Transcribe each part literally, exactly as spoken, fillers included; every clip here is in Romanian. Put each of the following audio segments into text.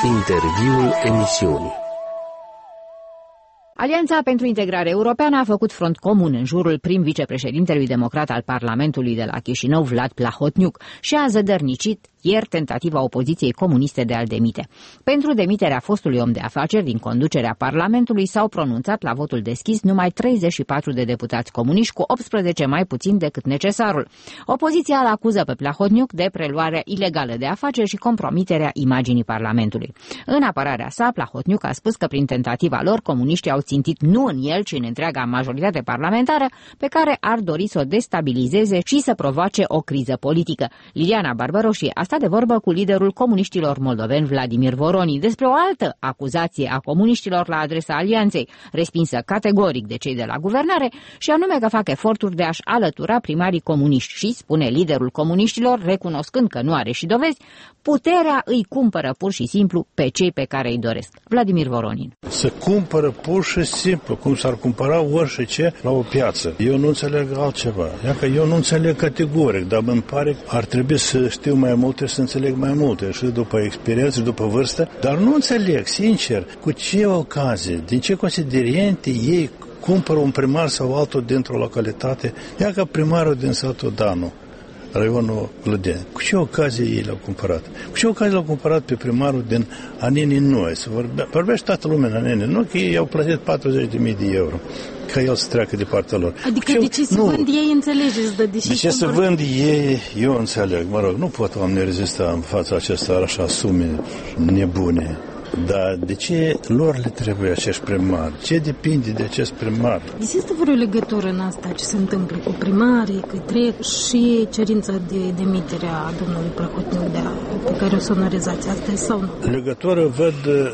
Interviul emisiunii. Alianța pentru Integrare Europeană a făcut front comun în jurul prim-vicepreședintelui democrat al Parlamentului de la Chișinău, Vlad Plahotniuc, și a zădărnicit ieri tentativa opoziției comuniste de a-l demite. Pentru demiterea fostului om de afaceri din conducerea Parlamentului s-au pronunțat la votul deschis numai treizeci și patru de deputați comuniști, cu optsprezece mai puțin decât necesarul. Opoziția îl acuză pe Plahotniuc de preluarea ilegală de afaceri și compromiterea imaginii Parlamentului. În apărarea sa, Plahotniuc a spus că prin tentativa lor, comuniștii au țintit nu în el, ci în întreaga majoritate parlamentară, pe care ar dori să o destabilizeze și să provoace o criză politică. Liliana Barbaroși a stat de vorbă cu liderul comuniștilor moldoveni, Vladimir Voronin, despre o altă acuzație a comuniștilor la adresa alianței, respinsă categoric de cei de la guvernare, și anume că fac eforturi de a-și alătura primarii comuniști și, spune liderul comuniștilor, recunoscând că nu are și dovezi, puterea îi cumpără pur și simplu pe cei pe care îi doresc. Vladimir Voronin. Se cumpără pur și simplu, cum s-ar cumpăra orice la o piață. Eu nu înțeleg altceva. Iacă eu nu înțeleg categoric, dar îmi pare că ar trebui să știu mai multe, să înțeleg mai multe, și după experiență, și după vârstă, dar nu înțeleg, sincer, cu ce ocazie, din ce considerente ei cumpără un primar sau altul dintr-o localitate, iacă primarul din satul Danu, raionul Lădeni. Cu ce ocazie ei l-au cumpărat? Cu ce ocazie l-au cumpărat pe primarul din Aneni Noi? Să vorbe, vorbește toată lumea în Aneni Noi, că ei au plătit patruzeci de mii de euro ca el să treacă de partea lor. Adică ce, de ce să vând ei, înțelegeți? De, de, de ce să vând ei, eu înțeleg. Mă rog, nu pot oameni rezista în fața acestor așa sume nebune. Dar de ce lor le trebuie acești primari? Ce depinde de acest primar? Există vreo legătură în asta ce se întâmplă cu primarii, că trec, și cerința de demitere a domnului Plahotniuc de a, pe care o sonorizați astăzi sau nu? Legătură văd,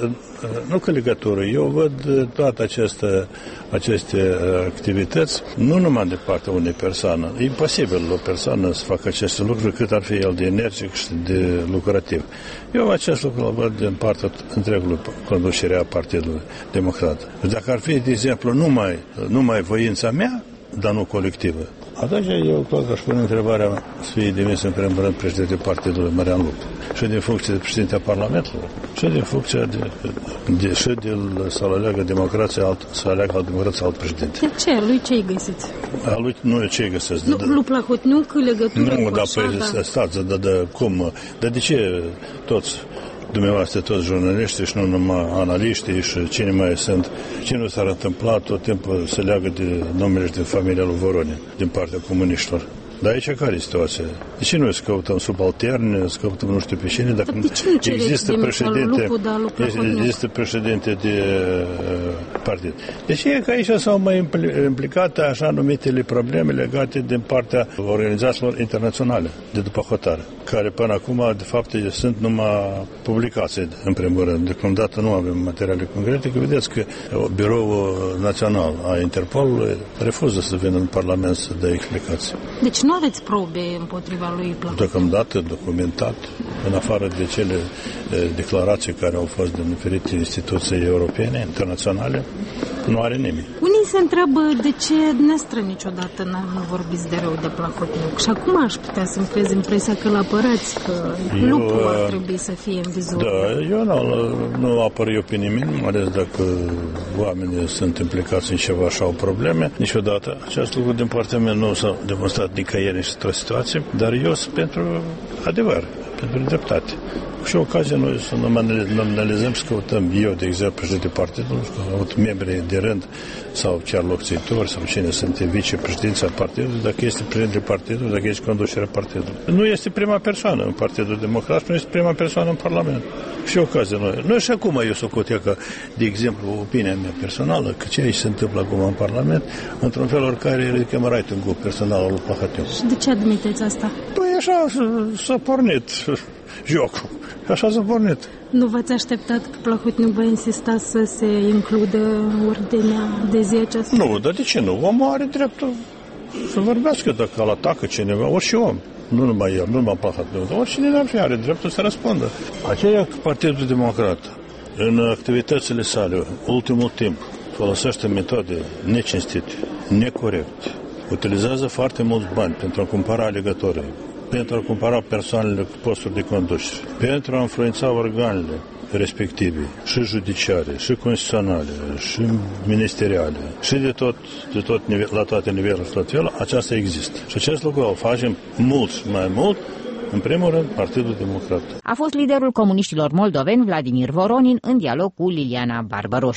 nu că legătură, eu văd toate aceste, aceste activități nu numai de partea unei persoane. E imposibil o persoană să facă aceste lucruri cât ar fi el de energic și de lucrativ. Eu acest lucru îl văd din partea întregului conducerea Partidului Democrat. Dacă ar fi, de exemplu, numai, numai voința mea, dar nu colectivă, atunci eu cred că aș pune întrebarea să fie demis în primul rând președinte Partidului Marian Lupu, și din funcție de președinte a Parlamentului, și din funcția de, de și de să aleagă democrația alt, să aleagă alt democrația alt președinte. De ce? Lui ce-i găsiți? A lui nu ce-i găsesc. Nu, lui Plahotniuc legătură nu, cu da, așa, păi, da. stați, dar de, cum? Dar de ce toți dumneavoastră, toți jurnaliștii și nu numai analiștii și cine mai sunt, ce nu s-ar întâmpla tot timpul să leagă de numele și de familia lui Voronin din partea comuniștilor? Dar aici care e situația? De ce noi să căutăm subalterni, să căutăm nu știu pe cine, dacă există președinte, există președinte de uh, partid? Deci e că aici s-au mai implicat așa numitele probleme legate din partea organizațiilor internaționale de după hotare, care până acum, de fapt, sunt numai publicații, în primul rând. Deocamdată nu avem materiale concrete, că vedeți că Biroul Național a Interpolului refuză să vină în Parlament să dea explicații. Deci nu aveți probe împotriva lui Plahotniuc? Deocamdată documentat, în afară de cele declarații care au fost din diferite instituții europene, internaționale, nu are nimic. Unii se întreabă de ce dumneavoastră niciodată nu vorbiți de rău de Plahotniuc. Și acum aș putea să-mi crez impresia că l-apărați, că eu, lupul ar trebui să fie în vizor. Da, eu nu, nu apăr eu pe nimeni, mai ales dacă oamenii sunt implicați în ceva și au probleme. Niciodată. Acest lucru din partea mea nu s-a demonstrat nicăieri în o situație, dar eu sunt pentru adevăr, pentru dreptate. Și ocazia noi să ne analizăm, să căutăm eu, de exemplu, președinte partidului, să căutăm membrii de rând sau chiar locțitori sau cine sunt vicepreședința partidului, dacă este președintele partidului, dacă este conducerea partidului. Nu este prima persoană în Partidul Democrat, nu este prima persoană în Parlament. Și ocazia noi. Noi și acum eu socotea că, de exemplu, opinia mea personală, că ce aici se întâmplă acum în Parlament, într-un fel oricare ridicăm ratingul personal al lui Plahotniuc. Și de ce admiteți asta? Păi așa s-a pornit jocul. Așa s-a pornit. Nu v-ați așteptat că Plahotniuc va insista să se includă ordinea de zi aceasta? Nu, dar de ce nu? Omul are dreptul să vorbească dacă îl atacă cineva, orice om. Nu numai el, nu numai Plahotniuc, dar oricine ar fi, are dreptul să răspundă. Aceea Partidul Democrat, în activitățile sale, ultimul timp, folosește metode necinstite, necorecte, utilizează foarte mulți bani pentru a cumpăra alegătorii, pentru a cumpăra persoanele cu posturi de conducere, pentru a influența organele respective, și judiciare, și constituționale, și ministeriale, și de tot, de tot nivel, la toate nivelurile, tot felul, aceasta există. Și acest lucru o facem mult mai mult, în primul rând, Partidul Democrat. A fost liderul comuniștilor moldoveni Vladimir Voronin în dialog cu Liliana Barbaroș.